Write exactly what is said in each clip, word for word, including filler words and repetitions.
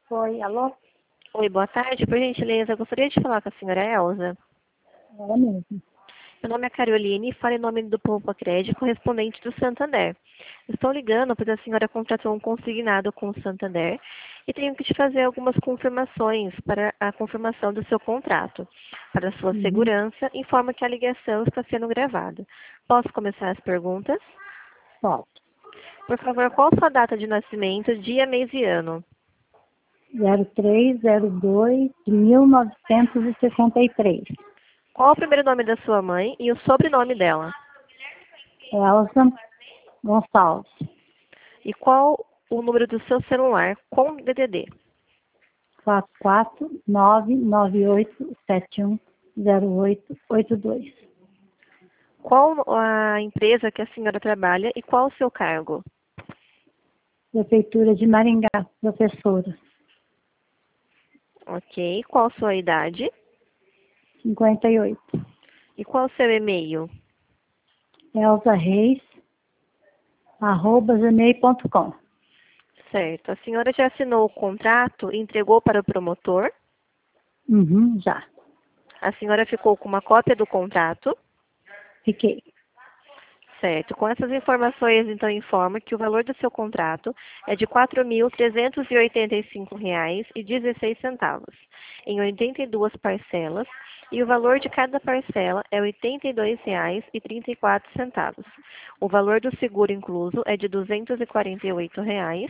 Oi, alô? Oi, boa tarde. Por gentileza, eu gostaria de falar com a senhora Elza. Ela mesmo. Meu nome é Caroline e falo em nome do Poupa Crédito, correspondente do Santander. Estou ligando pois a senhora contratou um consignado com o Santander e tenho que te fazer algumas confirmações para a confirmação do seu contrato. Para sua Uhum. segurança, informa que a ligação está sendo gravada. Posso começar as perguntas? Pode. Por favor, qual sua data de nascimento, dia, mês e ano? zero três zero dois de mil novecentos e sessenta e três. Qual o primeiro nome da sua mãe e o sobrenome dela? Elza Gonçalves. E qual o número do seu celular com D D D? quatro quatro nove nove oito sete um zero oito oito dois. Qual a empresa que a senhora trabalha e qual o seu cargo? Prefeitura de Maringá, professora. Ok. Qual sua idade? cinquenta e oito. E qual o seu e-mail? Elza Reis, arroba gmail ponto com. Certo. A senhora já assinou o contrato e entregou para o promotor? Uhum, já. A senhora ficou com uma cópia do contrato? Fiquei. Certo. Com essas informações, então, informo que o valor do seu contrato é de quatro mil trezentos e oitenta e cinco reais e dezesseis centavos, em oitenta e duas parcelas, e o valor de cada parcela é oitenta e dois reais e trinta e quatro centavos. O valor do seguro incluso é de duzentos e quarenta e oito reais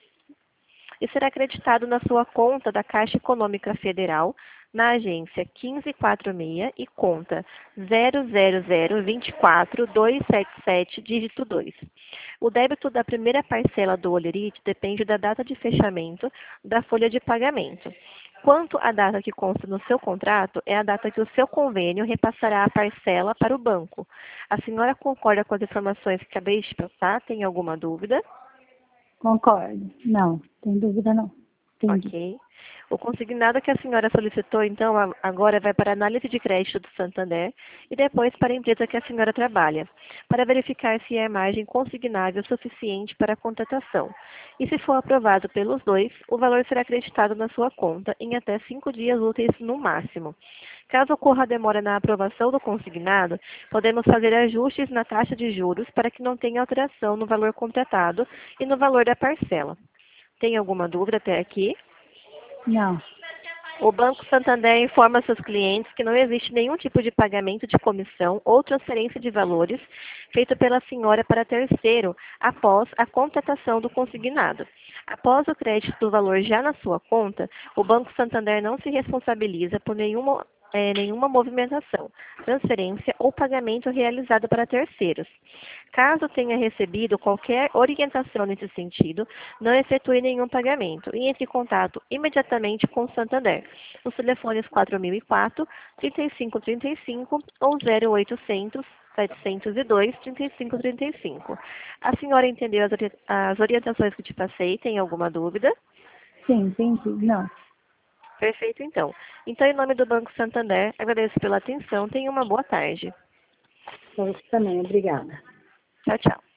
e será acreditado na sua conta da Caixa Econômica Federal, na agência quinze quarenta e seis e conta zero zero zero dois quatro dois sete sete, dígito dois. O débito da primeira parcela do Olerite depende da data de fechamento da folha de pagamento. Quanto à data que consta no seu contrato, é a data que o seu convênio repassará a parcela para o banco. A senhora concorda com as informações que acabei de passar? Tem alguma dúvida? Concordo. Não, tem dúvida não. Entendi. Ok. O consignado que a senhora solicitou, então, a- agora vai para a análise de crédito do Santander e depois para a empresa que a senhora trabalha, para verificar se é a margem consignável suficiente para a contratação. E se for aprovado pelos dois, o valor será acreditado na sua conta em até cinco dias úteis no máximo. Caso ocorra demora na aprovação do consignado, podemos fazer ajustes na taxa de juros para que não tenha alteração no valor contratado e no valor da parcela. Tem alguma dúvida até aqui? Não. O Banco Santander informa seus clientes que não existe nenhum tipo de pagamento de comissão ou transferência de valores feito pela senhora para terceiro após a contratação do consignado. Após o crédito do valor já na sua conta, o Banco Santander não se responsabiliza por nenhuma, eh, nenhuma movimentação, transferência ou pagamento realizado para terceiros. Caso tenha recebido qualquer orientação nesse sentido, não efetue nenhum pagamento e entre em contato imediatamente com o Santander. Os telefones quatro mil e quatro, trinta e cinco trinta e cinco ou zero oitocentos, setecentos e dois, trinta e cinco trinta e cinco. A senhora entendeu as, ori- as orientações que te passei? Tem alguma dúvida? Sim, entendi. Não. Perfeito, então. Então, em nome do Banco Santander, agradeço pela atenção. Tenha uma boa tarde. Para você também. Obrigada. Tchau, tchau.